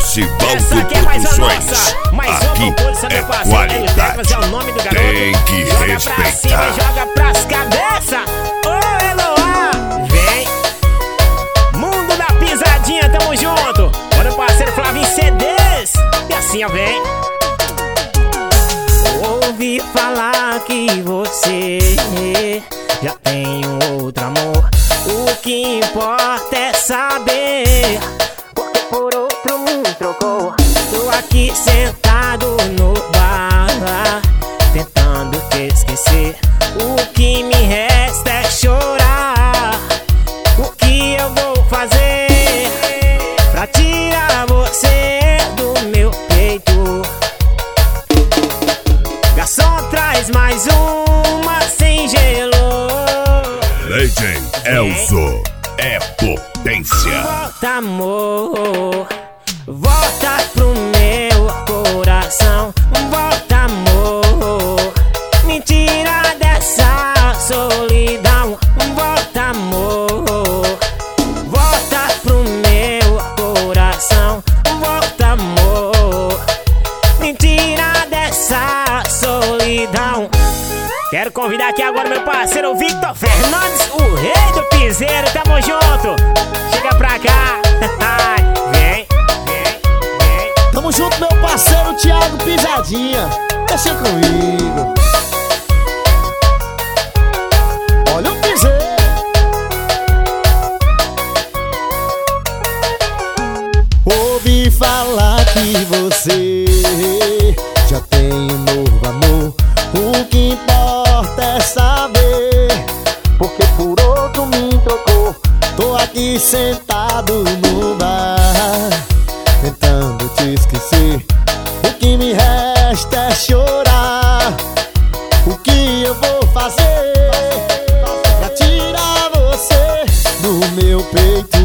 Lucivaldo Produções. Aqui é qualidade. Tem que respeitar. Joga pras cabeça. Ô Eloá, vem. Mundo da pisadinha, tamo junto. Bora, parceiro Flavinho CDs. E assim, ó, vem. Ouvi falar que você já tem um outro amor. O que importa é saber porque por outro me trocou. Tô aqui sentado no bar, tentando te esquecer. O que me resta é chorar. O que eu vou fazer pra tirar você do meu peito? Garçom, traz mais uma sem gelo. Legend Elzo é potência. Volta, amor, volta pro meu coração. Volta, amor, me tira dessa solidão. Volta, amor, volta pro meu coração. Volta, amor, me tira dessa solidão. Quero convidar aqui agora meu parceiro Victor Fernandes, o rei do piseiro, tamo junto. Chega pra cá. Vem, vem, vem. Tamo junto, meu parceiro Thiago Pisadinha. Deixa comigo. Olha o piseiro. Ouvi falar que você já tem um novo amor. O que importa é saber porque por outro me trocou. Tô aqui sentado no bar, tentando te esquecer. O que me resta é chorar. O que eu vou fazer pra tirar você do meu peito?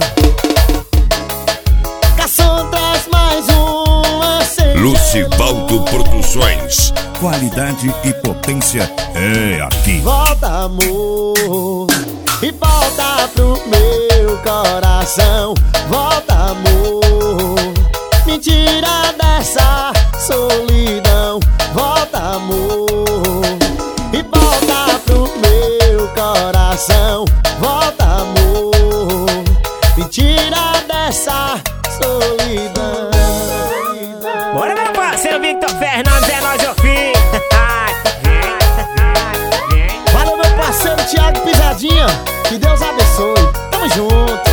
Garçom, traz mais uma sem Lucivaldo Produções. Qualidade e potência é aqui. Volta, amor, e volta pro meu coração. Volta, amor, me tira dessa solidão. Volta, amor, e volta pro meu coração. Volta, amor, me tira dessa solidão. Bora, meu parceiro Victor Fernandes, é nóis, eu fiz. Valeu, meu parceiro Thiago Pisadinha. Que Deus abençoe. Tamo junto.